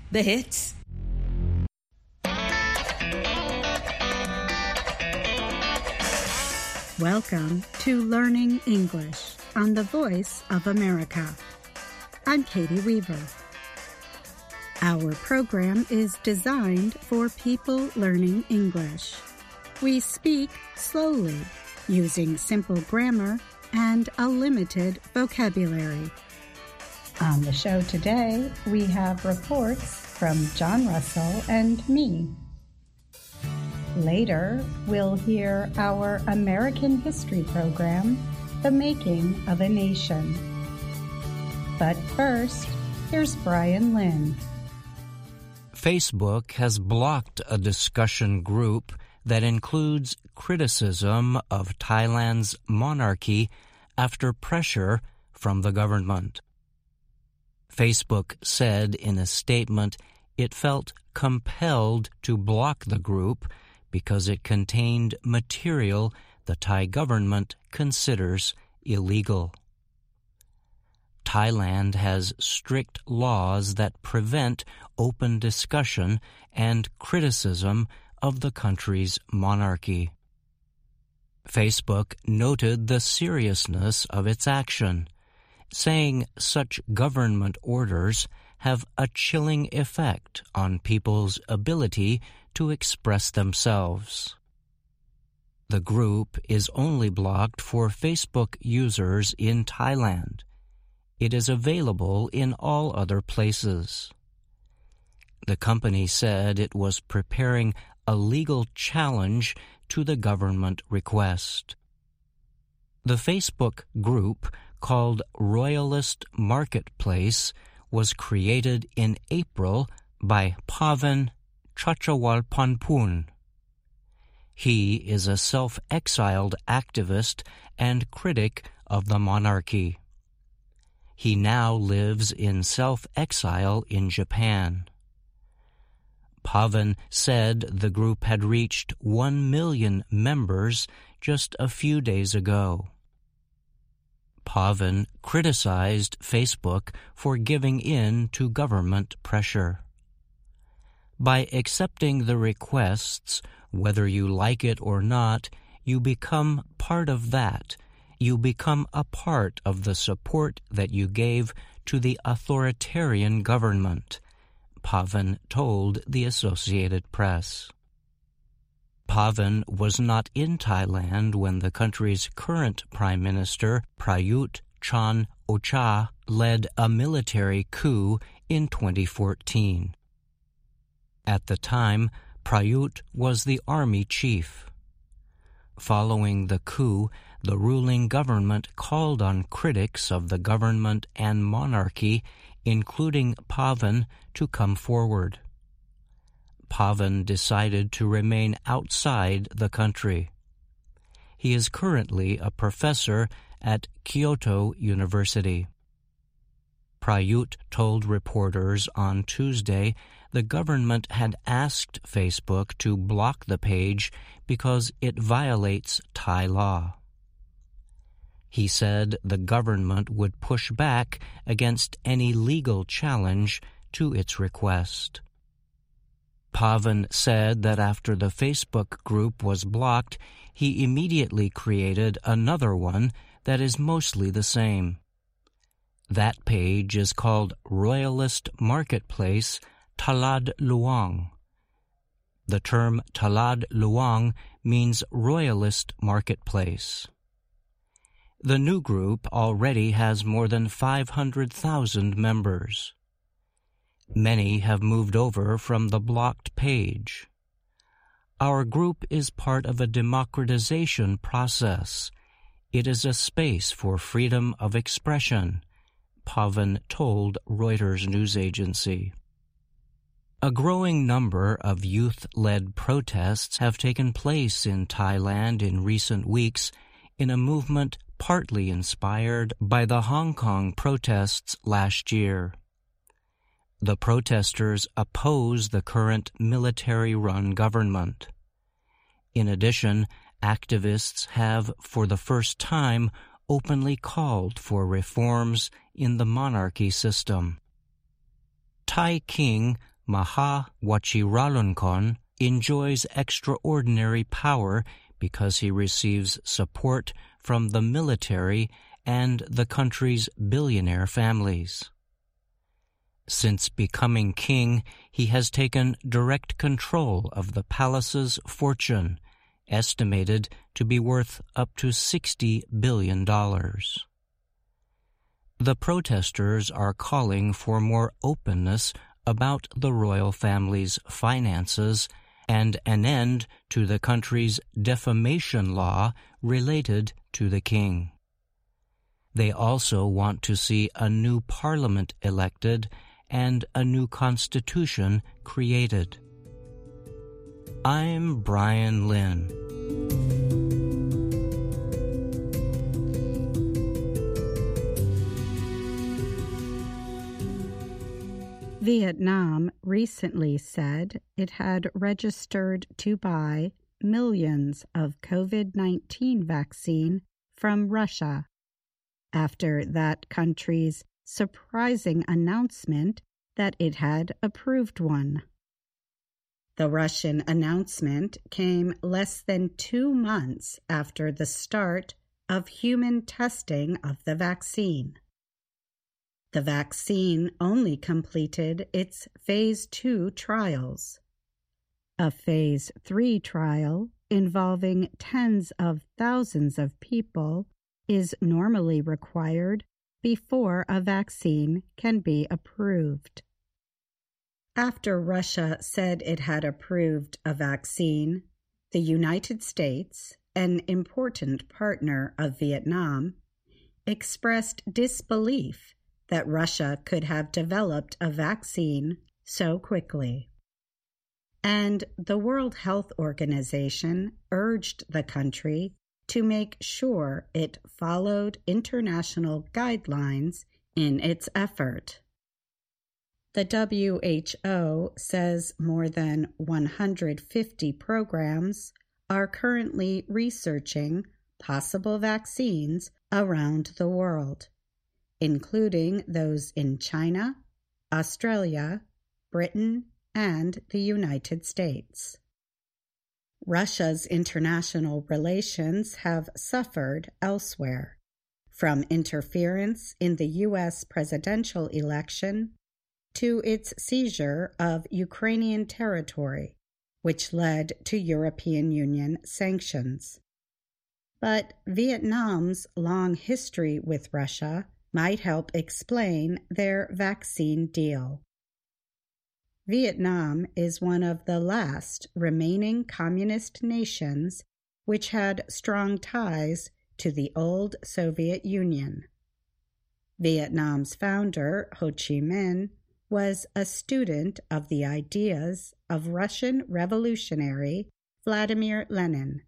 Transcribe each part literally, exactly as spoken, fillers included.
The hits. Welcome to Learning English on the Voice of America. I'm Katie Weaver. Our program is designed for people learning English. We speak slowly, using simple grammar and a limited vocabulary. On the show today, we have reports from John Russell and me. Later, we'll hear our American history program, The Making of a Nation. But first, here's Brian Lynn. Facebook has blocked a discussion group that includes criticism of Thailand's monarchy after pressure from the government. Facebook said in a statement it felt compelled to block the group because it contained material the Thai government considers illegal. Thailand has strict laws that prevent open discussion and criticism of the country's monarchy. Facebook noted the seriousness of its action, saying such government orders have a chilling effect on people's ability to express themselves. The group is only blocked for Facebook users in Thailand. It is available in all other places. The company said it was preparing a legal challenge to the government request. The Facebook group, called Royalist Marketplace, was created in April by Pavan Chachawalponpun. He is a self-exiled activist and critic of the monarchy. He now lives in self-exile in Japan. Pavan said the group had reached one million members just a few days ago. Pavan criticized Facebook for giving in to government pressure. By accepting the requests, whether you like it or not, you become part of that. You become a part of the support that you gave to the authoritarian government, Pavan told the Associated Press. Pavan was not in Thailand when the country's current Prime Minister, Prayut Chan-o-cha, led a military coup in twenty fourteen. At the time, Prayut was the army chief. Following the coup, the ruling government called on critics of the government and monarchy, including Pavan, to come forward. Pavan decided to remain outside the country. He is currently a professor at Kyoto University. Prayut told reporters on Tuesday the government had asked Facebook to block the page because it violates Thai law. He said the government would push back against any legal challenge to its request. Pavan said that after the Facebook group was blocked, he immediately created another one that is mostly the same. That page is called Royalist Marketplace Talad Luang. The term Talad Luang means Royalist Marketplace. The new group already has more than five hundred thousand members. Many have moved over from the blocked page. Our group is part of a democratization process. It is a space for freedom of expression, Pavan told Reuters news agency. A growing number of youth-led protests have taken place in Thailand in recent weeks in a movement partly inspired by the Hong Kong protests last year. The protesters oppose the current military-run government. In addition, activists have, for the first time, openly called for reforms in the monarchy system. Thai King Maha Vajiralongkorn, enjoys extraordinary power because he receives support from the military and the country's billionaire families. Since becoming king, he has taken direct control of the palace's fortune, estimated to be worth up to sixty billion dollars. The protesters are calling for more openness about the royal family's finances and an end to the country's defamation law related to the king. They also want to see a new parliament elected and a new constitution created. I'm Brian Lynn. Vietnam recently said it had registered to buy millions of COVID nineteen vaccine from Russia after that country's surprising announcement that it had approved one. The Russian announcement came less than two months after the start of human testing of the vaccine. The vaccine only completed its phase two trials. A phase three trial involving tens of thousands of people is normally required before a vaccine can be approved. After Russia said it had approved a vaccine, the United States, an important partner of Vietnam, expressed disbelief that Russia could have developed a vaccine so quickly. And the World Health Organization urged the country to make sure it followed international guidelines in its effort. The W H O says more than one hundred fifty programs are currently researching possible vaccines around the world, including those in China, Australia, Britain, and the United States. Russia's international relations have suffered elsewhere, from interference in the U S presidential election to its seizure of Ukrainian territory, which led to European Union sanctions. But Vietnam's long history with Russia might help explain their vaccine deal. Vietnam is one of the last remaining communist nations which had strong ties to the old Soviet Union. Vietnam's founder, Ho Chi Minh, was a student of the ideas of Russian revolutionary Vladimir Lenin.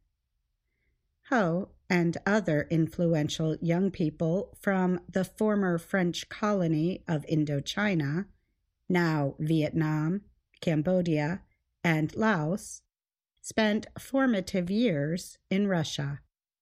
Ho and other influential young people from the former French colony of Indochina, now Vietnam, Cambodia, and Laos, spent formative years in Russia.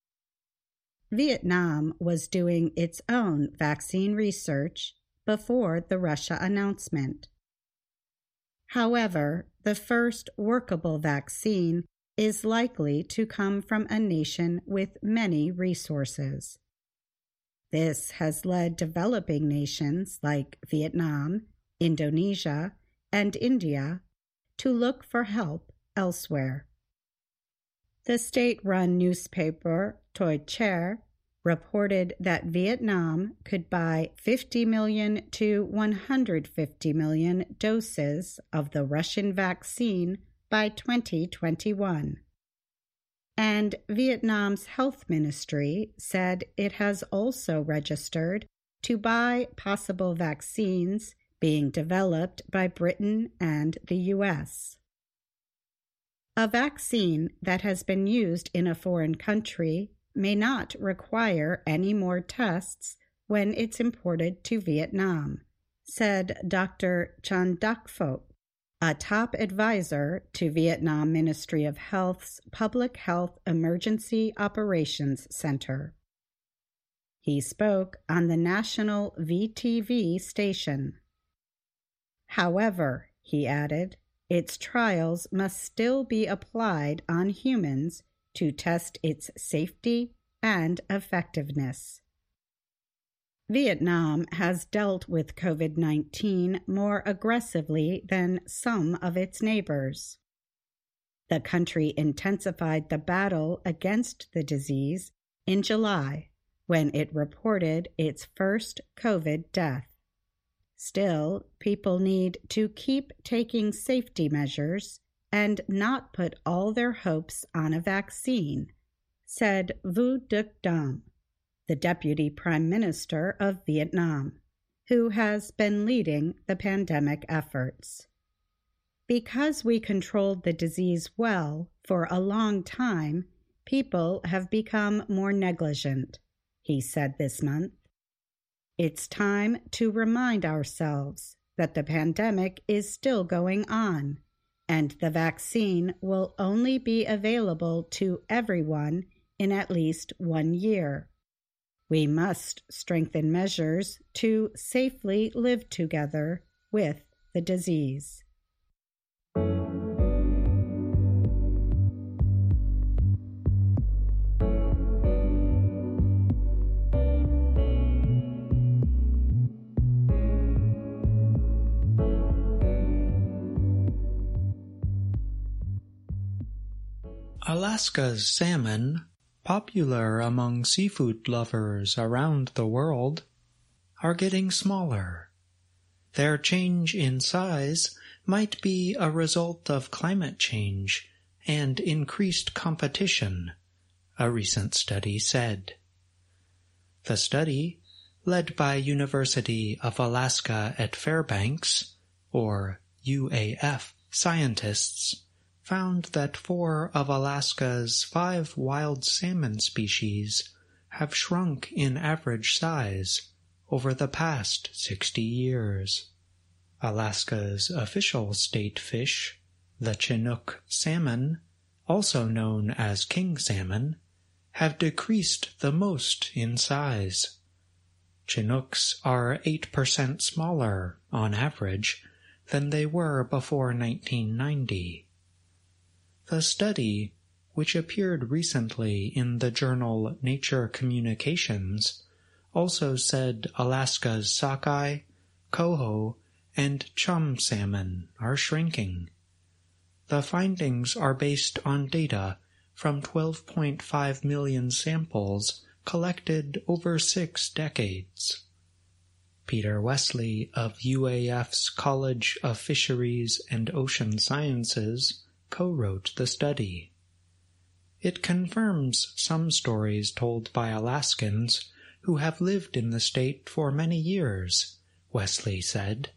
Vietnam was doing its own vaccine research before the Russia announcement. However, the first workable vaccine is likely to come from a nation with many resources. This has led developing nations like Vietnam, Indonesia, and India to look for help elsewhere. The state-run newspaper Toi Chair reported that Vietnam could buy fifty million to one hundred fifty million doses of the Russian vaccine by twenty twenty-one. And Vietnam's health ministry said it has also registered to buy possible vaccines being developed by Britain and the U S. A vaccine that has been used in a foreign country may not require any more tests when it's imported to Vietnam, said Doctor Chan Dak Phoc, a top advisor to Vietnam Ministry of Health's Public Health Emergency Operations Center. He spoke on the national V T V station. However, he added. Its trials must still be applied on humans to test its safety and effectiveness. Vietnam has dealt with COVID nineteen more aggressively than some of its neighbors. The country intensified the battle against the disease in July, when it reported its first COVID death. Still, people need to keep taking safety measures and not put all their hopes on a vaccine, said Vu Duc Dam, the Deputy Prime Minister of Vietnam, who has been leading the pandemic efforts. Because we controlled the disease well for a long time, people have become more negligent, he said this month. It's time to remind ourselves that the pandemic is still going on, and the vaccine will only be available to everyone in at least one year. We must strengthen measures to safely live together with the disease. Alaska's salmon, popular among seafood lovers around the world, are getting smaller. Their change in size might be a result of climate change and increased competition, a recent study said. The study, led by University of Alaska at Fairbanks, or U A F, scientists, found that four of Alaska's five wild salmon species have shrunk in average size over the past sixty years. Alaska's official state fish, the Chinook salmon, also known as king salmon, have decreased the most in size. Chinooks are eight percent smaller, on average, than they were before nineteen ninety. The study, which appeared recently in the journal Nature Communications, also said Alaska's sockeye, coho, and chum salmon are shrinking. The findings are based on data from twelve point five million samples collected over six decades. Peter Wesley of U A F's College of Fisheries and Ocean Sciences co-wrote the study. It confirms some stories told by Alaskans who have lived in the state for many years, Wesley said.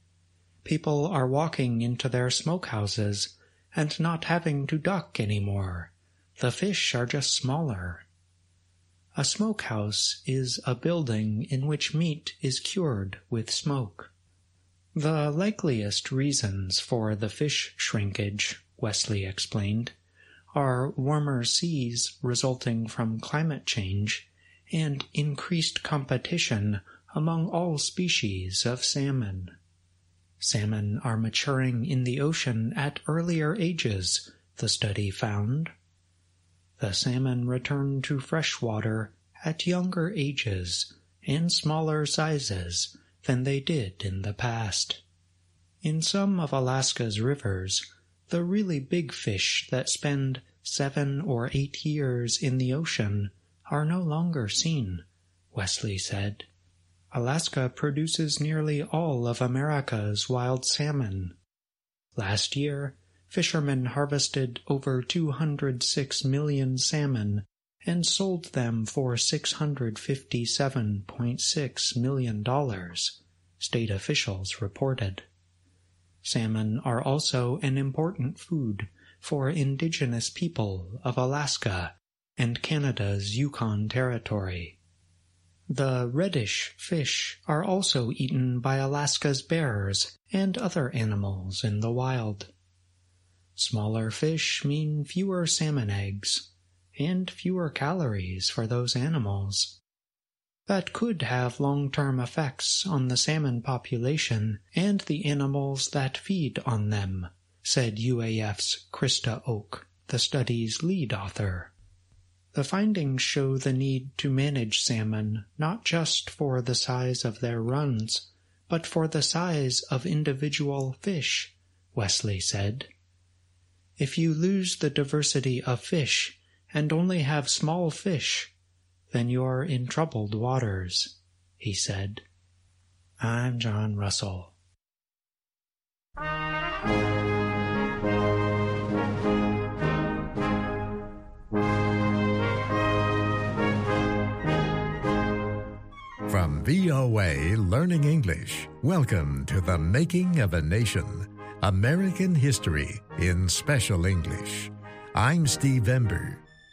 People are walking into their smokehouses and not having to duck anymore. The fish are just smaller. A smokehouse is a building in which meat is cured with smoke. The likeliest reasons for the fish shrinkage, Wesley explained, are warmer seas resulting from climate change and increased competition among all species of salmon. Salmon are maturing in the ocean at earlier ages, the study found. The salmon return to freshwater at younger ages and smaller sizes than they did in the past. In some of Alaska's rivers, the really big fish that spend seven or eight years in the ocean are no longer seen, Wesley said. Alaska produces nearly all of America's wild salmon. Last year, fishermen harvested over two hundred six million salmon and sold them for six hundred fifty-seven point six million dollars, state officials reported. Salmon are also an important food for indigenous people of Alaska and Canada's Yukon Territory. The reddish fish are also eaten by Alaska's bears and other animals in the wild. Smaller fish mean fewer salmon eggs and fewer calories for those animals. that could have long-term effects on the salmon population and the animals that feed on them, said U A F's Krista Oak, the study's lead author. The findings show the need to manage salmon not just for the size of their runs, but for the size of individual fish, Wesley said. If you lose the diversity of fish and only have small fish, then you're in troubled waters, he said. I'm John Russell. From V O A Learning English, welcome to The Making of a Nation, American History in Special English. I'm Steve Ember.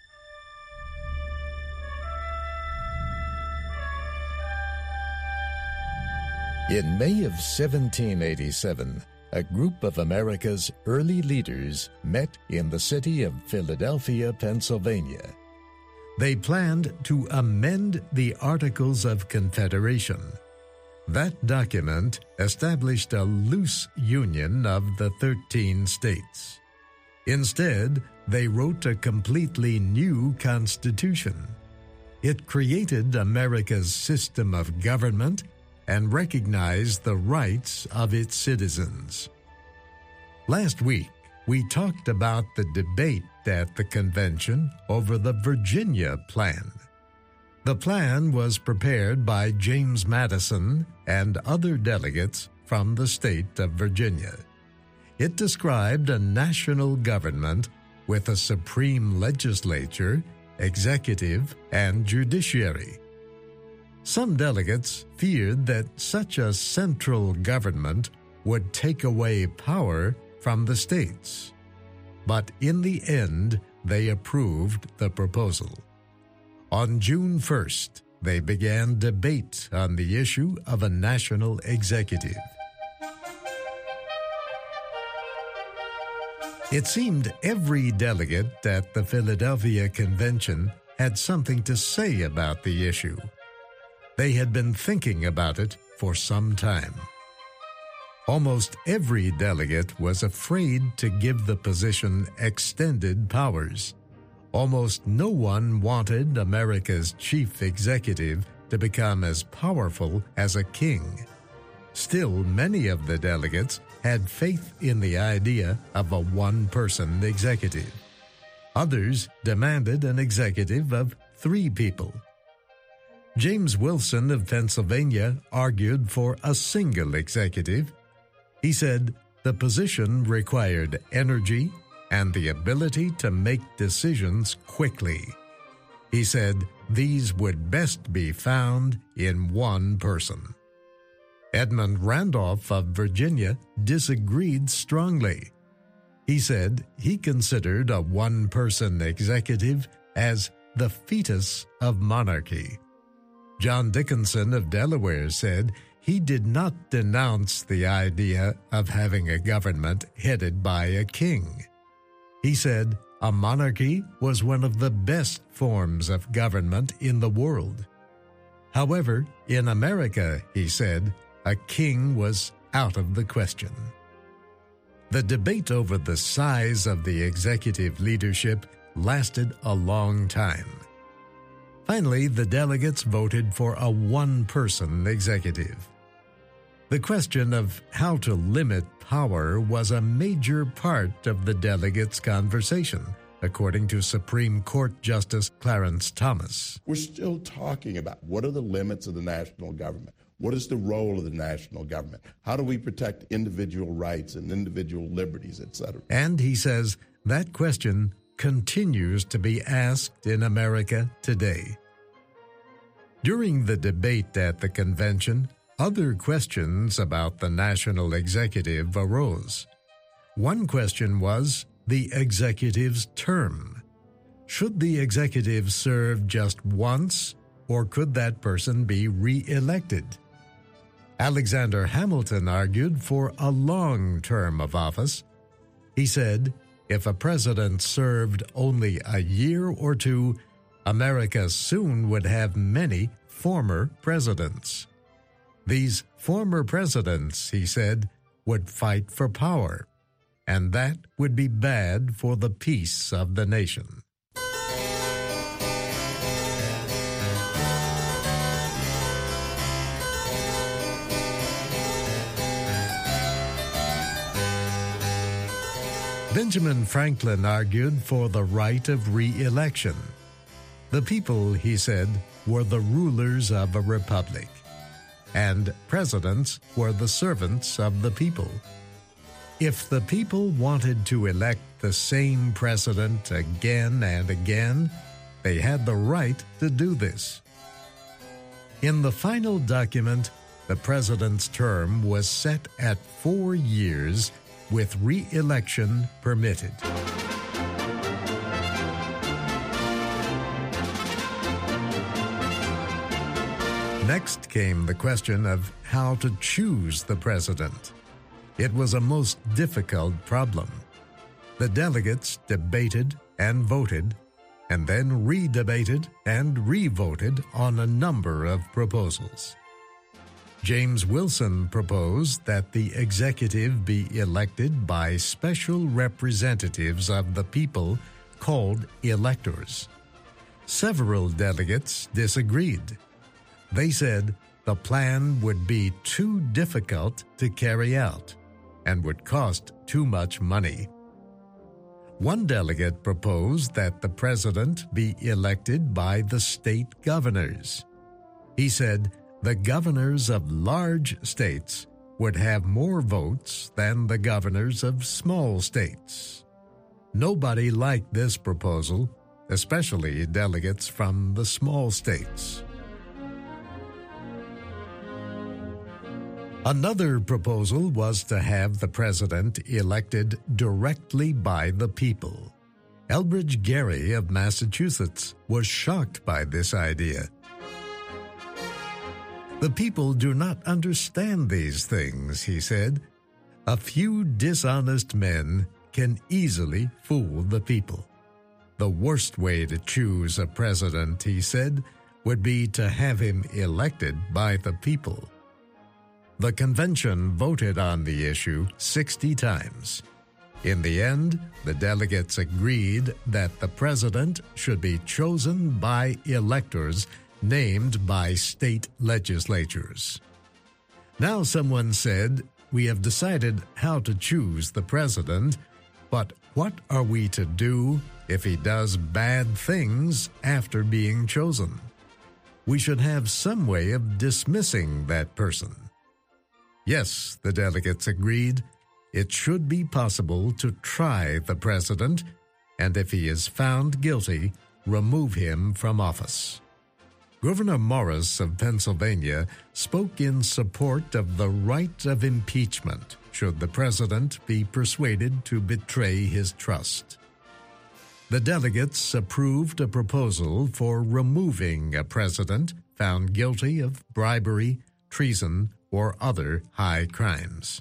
In May of seventeen eighty-seven, a group of America's early leaders met in the city of Philadelphia, Pennsylvania. They planned to amend the Articles of Confederation. That document established a loose union of the thirteen states. Instead, they wrote a completely new constitution. It created America's system of government and recognized the rights of its citizens. Last week, we talked about the debate at the convention over the Virginia Plan. The plan was prepared by James Madison and other delegates from the state of Virginia. It described a national government with a supreme legislature, executive, and judiciary. Some delegates feared that such a central government would take away power from the states. But in the end, they approved the proposal. On June first, they began debate on the issue of a national executive. It seemed every delegate at the Philadelphia Convention had something to say about the issue. They had been thinking about it for some time. Almost every delegate was afraid to give the position extended powers. Almost no one wanted America's chief executive to become as powerful as a king. Still, many of the delegates had faith in the idea of a one-person executive. Others demanded an executive of three people. James Wilson of Pennsylvania argued for a single executive. He said the position required energy and the ability to make decisions quickly. He said these would best be found in one person. Edmund Randolph of Virginia disagreed strongly. He said he considered a one-person executive as the fetus of monarchy. John Dickinson of Delaware said he did not denounce the idea of having a government headed by a king. He said a monarchy was one of the best forms of government in the world. However, in America, he said, a king was out of the question. The debate over the size of the executive leadership lasted a long time. Finally, the delegates voted for a one-person executive. The question of how to limit power was a major part of the delegates' conversation, according to Supreme Court Justice Clarence Thomas. We're still talking about what are the limits of the national government? What is the role of the national government? How do we protect individual rights and individual liberties, et cetera? And he says that question continues to be asked in America today. During the debate at the convention, other questions about the national executive arose. One question was the executive's term. Should the executive serve just once, or could that person be re-elected? Alexander Hamilton argued for a long term of office. He said, if a president served only a year or two, America soon would have many former presidents. These former presidents, he said, would fight for power, and that would be bad for the peace of the nation. Benjamin Franklin argued for the right of re-election. The people, he said, were the rulers of a republic, and presidents were the servants of the people. If the people wanted to elect the same president again and again, they had the right to do this. In the final document, the president's term was set at four years with re-election permitted. Next came the question of how to choose the president. It was a most difficult problem. The delegates debated and voted, and then re-debated and re-voted on a number of proposals. James Wilson proposed that the executive be elected by special representatives of the people called electors. Several delegates disagreed. They said the plan would be too difficult to carry out and would cost too much money. One delegate proposed that the president be elected by the state governors. He said the governors of large states would have more votes than the governors of small states. Nobody liked this proposal, especially delegates from the small states. Another proposal was to have the president elected directly by the people. Elbridge Gerry of Massachusetts was shocked by this idea. The people do not understand these things, he said. A few dishonest men can easily fool the people. The worst way to choose a president, he said, would be to have him elected by the people. The convention voted on the issue sixty times. In the end, the delegates agreed that the president should be chosen by electors named by state legislatures. Now someone said, "We have decided how to choose the president, but what are we to do if he does bad things after being chosen? We should have some way of dismissing that person." Yes, the delegates agreed, it should be possible to try the president, and if he is found guilty, remove him from office. Gouverneur Morris of Pennsylvania spoke in support of the right of impeachment should the president be persuaded to betray his trust. The delegates approved a proposal for removing a president found guilty of bribery, treason, or other high crimes.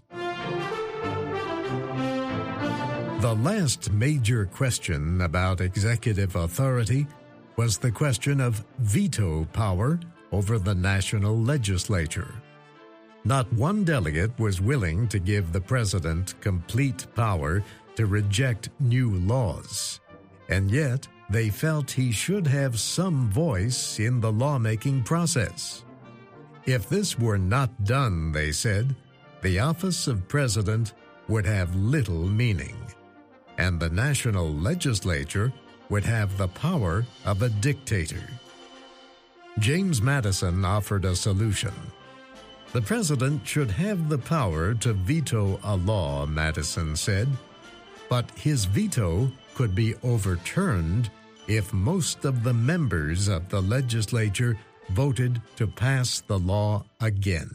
The last major question about executive authority was the question of veto power over the national legislature. Not one delegate was willing to give the president complete power to reject new laws, and yet they felt he should have some voice in the lawmaking process. If this were not done, they said, the office of president would have little meaning, and the national legislature would have the power of a dictator. James Madison offered a solution. The president should have the power to veto a law, Madison said, but his veto could be overturned if most of the members of the legislature voted to pass the law again.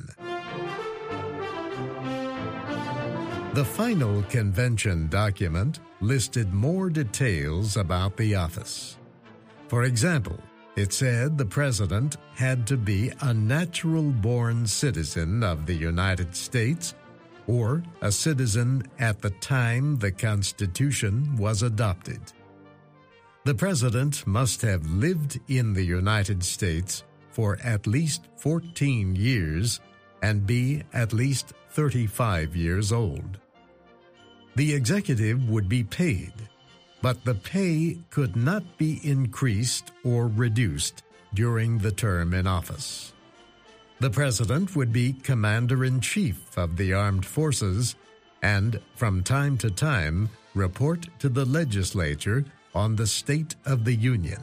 The final convention document listed more details about the office. For example, it said the president had to be a natural-born citizen of the United States or a citizen at the time the Constitution was adopted. The president must have lived in the United States for at least fourteen years and be at least thirty-five years old. The executive would be paid, but the pay could not be increased or reduced during the term in office. The president would be commander-in-chief of the armed forces and, from time to time, report to the legislature on the state of the Union.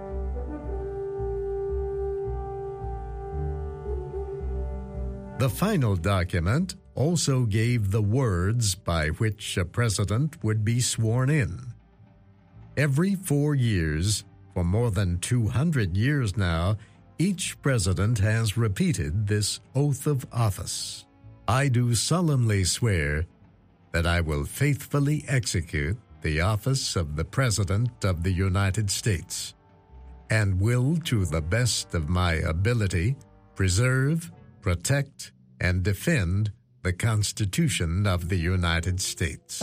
The final document also gave the words by which a president would be sworn in. Every four years, for more than two hundred years now, each president has repeated this oath of office. I do solemnly swear that I will faithfully execute the office of the President of the United States, and will, to the best of my ability, preserve, protect, and defend the Constitution of the United States.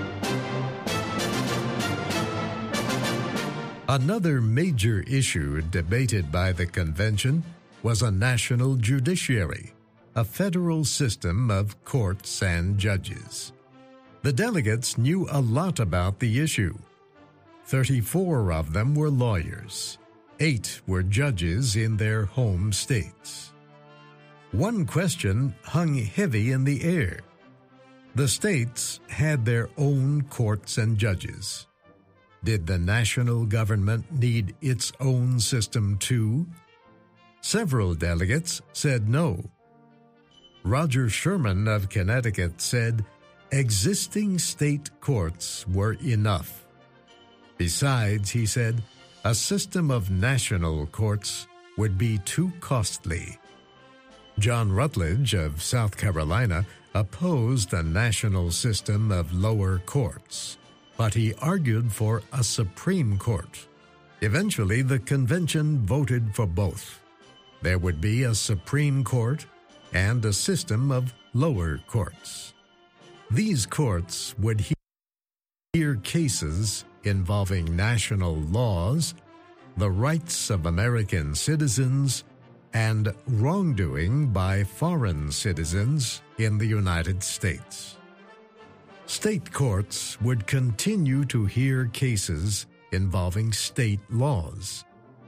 Another major issue debated by the convention was a national judiciary, a federal system of courts and judges. The delegates knew a lot about the issue. Thirty-four of them were lawyers. Eight were judges in their home states. One question hung heavy in the air. The states had their own courts and judges. Did the national government need its own system too? Several delegates said no. Roger Sherman of Connecticut said existing state courts were enough. Besides, he said, a system of national courts would be too costly. John Rutledge of South Carolina opposed a national system of lower courts, but he argued for a Supreme Court. Eventually, the convention voted for both. There would be a Supreme Court and a system of lower courts. These courts would hear cases involving national laws, the rights of American citizens, and wrongdoing by foreign citizens in the United States. State courts would continue to hear cases involving state laws.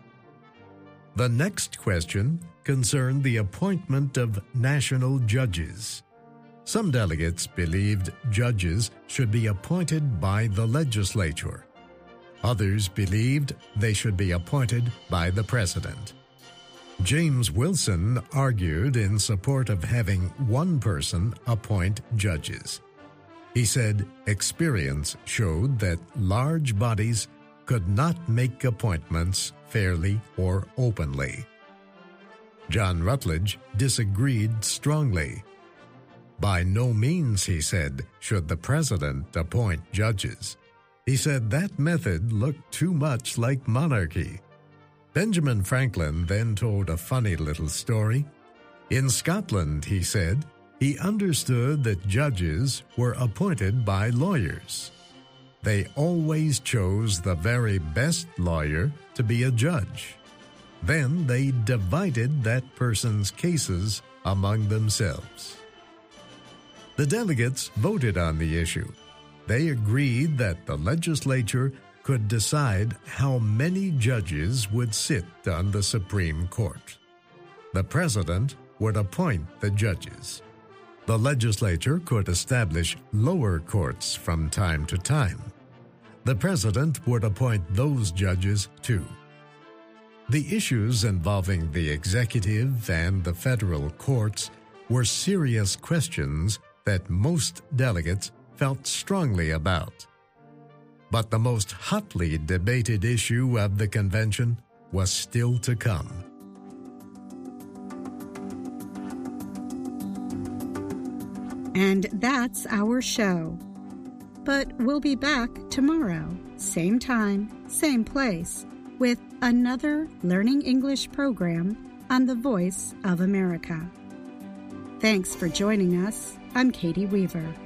The next question concerned the appointment of national judges. Some delegates believed judges should be appointed by the legislature. Others believed they should be appointed by the president. James Wilson argued in support of having one person appoint judges. He said experience showed that large bodies could not make appointments fairly or openly. John Rutledge disagreed strongly. By no means, he said, should the president appoint judges. He said that method looked too much like monarchy. Benjamin Franklin then told a funny little story. In Scotland, he said, he understood that judges were appointed by lawyers. They always chose the very best lawyer to be a judge. Then they divided that person's cases among themselves. The delegates voted on the issue. They agreed that the legislature could decide how many judges would sit on the Supreme Court. The president would appoint the judges. The legislature could establish lower courts from time to time. The president would appoint those judges too. The issues involving the executive and the federal courts were serious questions that most delegates felt strongly about. But the most hotly debated issue of the convention was still to come. And that's our show. But we'll be back tomorrow, same time, same place, with another Learning English program on the Voice of America. Thanks for joining us. I'm Katie Weaver.